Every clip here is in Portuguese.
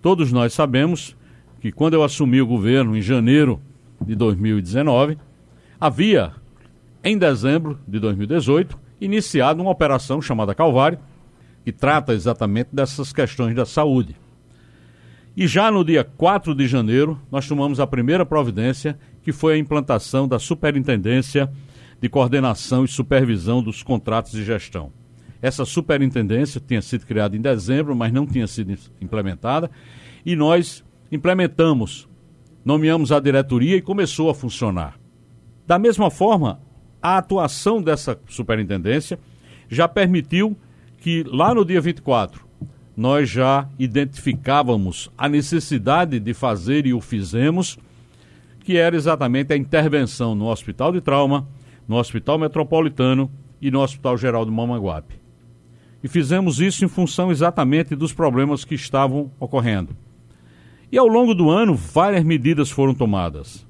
Todos nós sabemos que quando eu assumi o governo em janeiro de 2019, havia, em dezembro de 2018, iniciado uma operação chamada Calvário, que trata exatamente dessas questões da saúde. E já no dia 4 de janeiro, nós tomamos a primeira providência, que foi a implantação da Superintendência de Coordenação e Supervisão dos Contratos de Gestão. Essa superintendência tinha sido criada em dezembro, mas não tinha sido implementada, e nós implementamos, nomeamos a diretoria e começou a funcionar. Da mesma forma, a atuação dessa superintendência já permitiu que lá no dia 24, nós já identificávamos a necessidade de fazer, e o fizemos, que era exatamente a intervenção no Hospital de Trauma, no Hospital Metropolitano e no Hospital Geral do Mamanguape. E fizemos isso em função exatamente dos problemas que estavam ocorrendo. E ao longo do ano, várias medidas foram tomadas.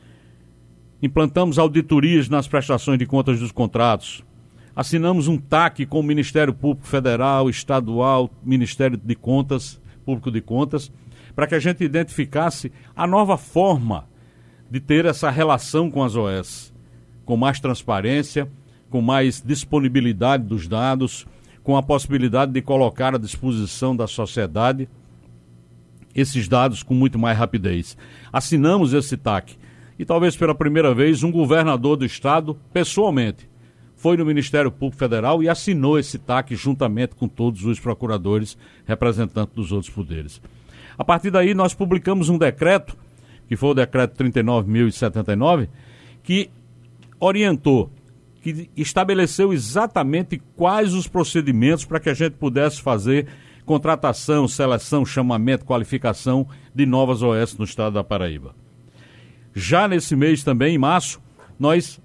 Implantamos auditorias nas prestações de contas dos contratos. Assinamos um TAC com o Ministério Público Federal, Estadual, Ministério de Contas, Público de Contas, para que a gente identificasse a nova forma de ter essa relação com as OS, com mais transparência, com mais disponibilidade dos dados, com a possibilidade de colocar à disposição da sociedade esses dados com muito mais rapidez. Assinamos esse TAC e talvez pela primeira vez um governador do estado, pessoalmente, foi no Ministério Público Federal e assinou esse TAC juntamente com todos os procuradores representantes dos outros poderes. A partir daí, nós publicamos um decreto, que foi o decreto 39.079, que orientou, que estabeleceu exatamente quais os procedimentos para que a gente pudesse fazer contratação, seleção, chamamento, qualificação de novas OS no estado da Paraíba. Já nesse mês também, em março, nós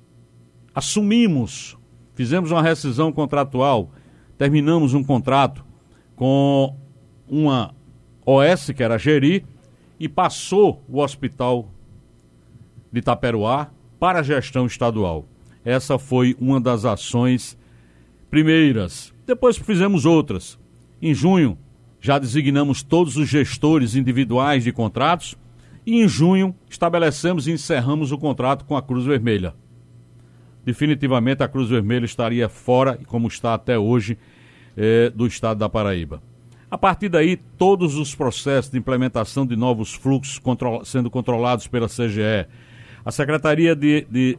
assumimos, fizemos uma rescisão contratual, terminamos um contrato com uma OS, que era a Geri, e passou o Hospital de Itaperuá para a gestão estadual. Essa foi uma das ações primeiras. Depois fizemos outras. Em junho, já designamos todos os gestores individuais de contratos e em junho estabelecemos e encerramos o contrato com a Cruz Vermelha. Definitivamente a Cruz Vermelha estaria fora, como está até hoje, do estado da Paraíba. A partir daí, todos os processos de implementação de novos fluxos sendo controlados pela CGE. A Secretaria de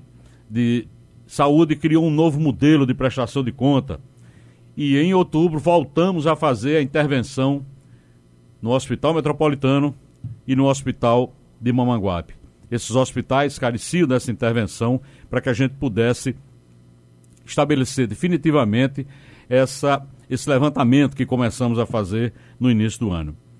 Saúde criou um novo modelo de prestação de conta. E em outubro voltamos a fazer a intervenção no Hospital Metropolitano e no Hospital de Mamanguape. Esses hospitais careciam dessa intervenção para que a gente pudesse estabelecer definitivamente esse levantamento que começamos a fazer no início do ano.